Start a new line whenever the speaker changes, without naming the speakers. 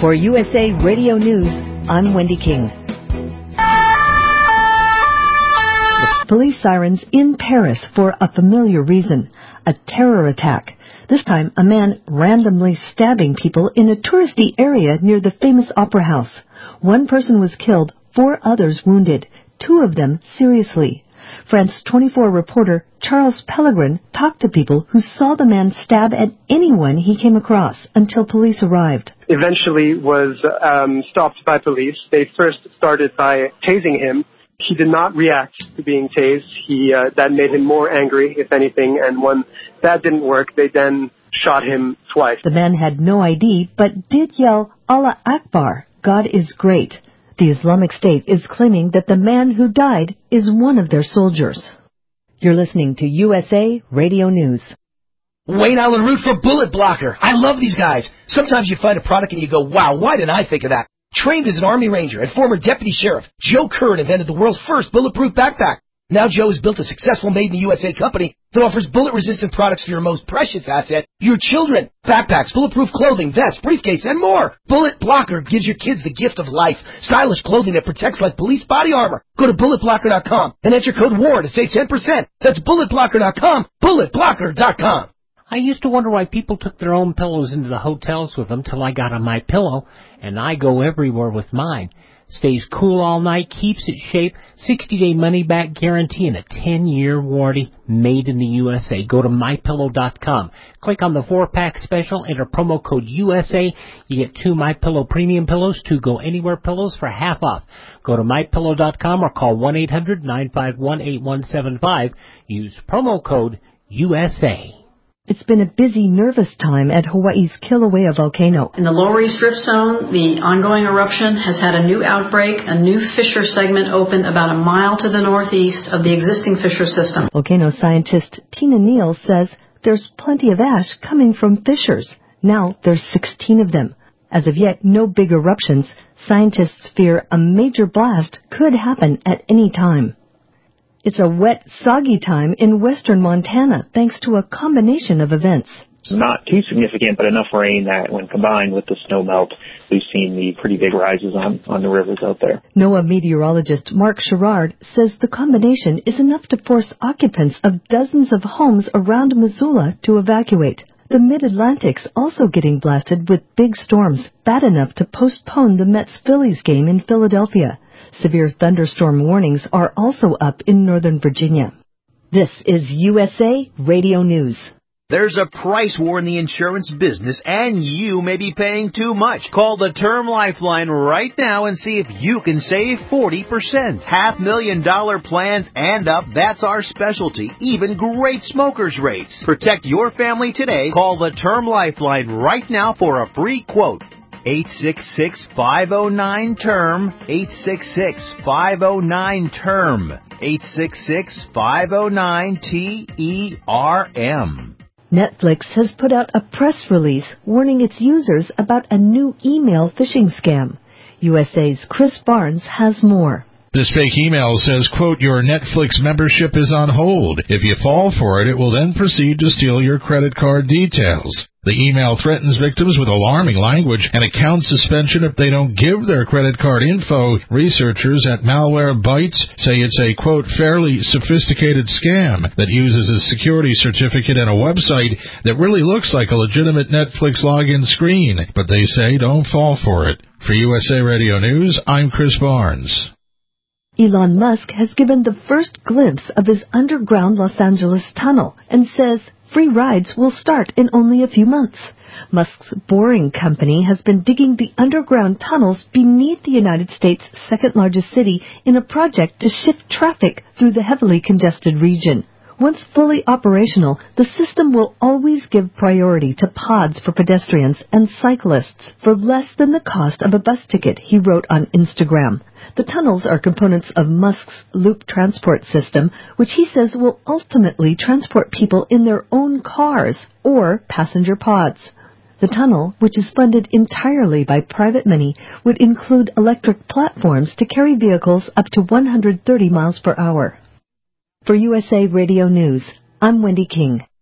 For USA Radio News, I'm Wendy King. Police sirens in Paris for a familiar reason, a terror attack. This time, a man randomly stabbing people in a touristy area near the famous opera house. One person was killed, 4 others wounded, 2 of them seriously. France 24 reporter Charles Pellegrin talked to people who saw the man stab at anyone he came across until police arrived.
Eventually was stopped by police. They first started by tasing him. He did not react to being tased. That made him more angry, if anything, and when that didn't work, they then shot him twice.
The man had no ID, but did yell, Allah Akbar, God is great. The Islamic State is claiming that the man who died is one of their soldiers. You're listening to USA Radio News.
Wayne Allen Root for Bullet Blocker. I love these guys. Sometimes you find a product and you go, wow, why didn't I think of that? Trained as an Army Ranger and former Deputy Sheriff, Joe Kern invented the world's first bulletproof backpack. Now Joe has built a successful made-in-the-USA company that offers bullet-resistant products for your most precious asset, your children. Backpacks, bulletproof clothing, vests, briefcase, and more. Bullet Blocker gives your kids the gift of life. Stylish clothing that protects like police body armor. Go to BulletBlocker.com and enter code WAR to save 10%. That's BulletBlocker.com, BulletBlocker.com.
I used to wonder why people took their own pillows into the hotels with them till I got on my pillow, and I go everywhere with mine. Stays cool all night, keeps its shape, 60-day money-back guarantee, and a 10-year warranty, made in the USA. Go to MyPillow.com. Click on the 4-pack special, enter promo code USA. You get 2 MyPillow premium pillows, 2 Go Anywhere pillows for half off. Go to MyPillow.com or call 1-800-951-8175. Use promo code USA.
It's been a busy, nervous time at Hawaii's Kilauea volcano.
In the Lower East Rift Zone, the ongoing eruption has had a new outbreak. A new fissure segment opened about a mile to the northeast of the existing fissure system.
Volcano scientist Tina Neal says there's plenty of ash coming from fissures. Now there's 16 of them. As of yet, no big eruptions. Scientists fear a major blast could happen at any time. It's a wet, soggy time in western Montana, thanks to a combination of events.
Not too significant, but enough rain that when combined with the snow melt, we've seen the pretty big rises on the rivers out there.
NOAA meteorologist Mark Sherrard says the combination is enough to force occupants of dozens of homes around Missoula to evacuate. The Mid-Atlantic's also getting blasted with big storms, bad enough to postpone the Mets-Phillies game in Philadelphia. Severe thunderstorm warnings are also up in Northern Virginia. This is USA Radio News.
There's a price war in the insurance business, and you may be paying too much. Call the Term Lifeline right now and see if you can save 40%. $500,000 plans and up, that's our specialty. Even great smokers' rates. Protect your family today. Call the Term Lifeline right now for a free quote. 866-509-TERM, 866-509-TERM, 866-509-TERM.
Netflix has put out a press release warning its users about a new email phishing scam. USA's Chris Barnes has more.
This fake email says, quote, your Netflix membership is on hold. If you fall for it, it will then proceed to steal your credit card details. The email threatens victims with alarming language and account suspension if they don't give their credit card info. Researchers at Malwarebytes say it's a, quote, fairly sophisticated scam that uses a security certificate and a website that really looks like a legitimate Netflix login screen. But they say don't fall for it. For USA Radio News, I'm Chris Barnes.
Elon Musk has given the first glimpse of his underground Los Angeles tunnel and says free rides will start in only a few months. Musk's Boring Company has been digging the underground tunnels beneath the United States' second-largest city in a project to shift traffic through the heavily congested region. Once fully operational, the system will always give priority to pods for pedestrians and cyclists for less than the cost of a bus ticket, he wrote on Instagram. The tunnels are components of Musk's Loop transport system, which he says will ultimately transport people in their own cars or passenger pods. The tunnel, which is funded entirely by private money, would include electric platforms to carry vehicles up to 130 miles per hour. For USA Radio News, I'm Wendy King.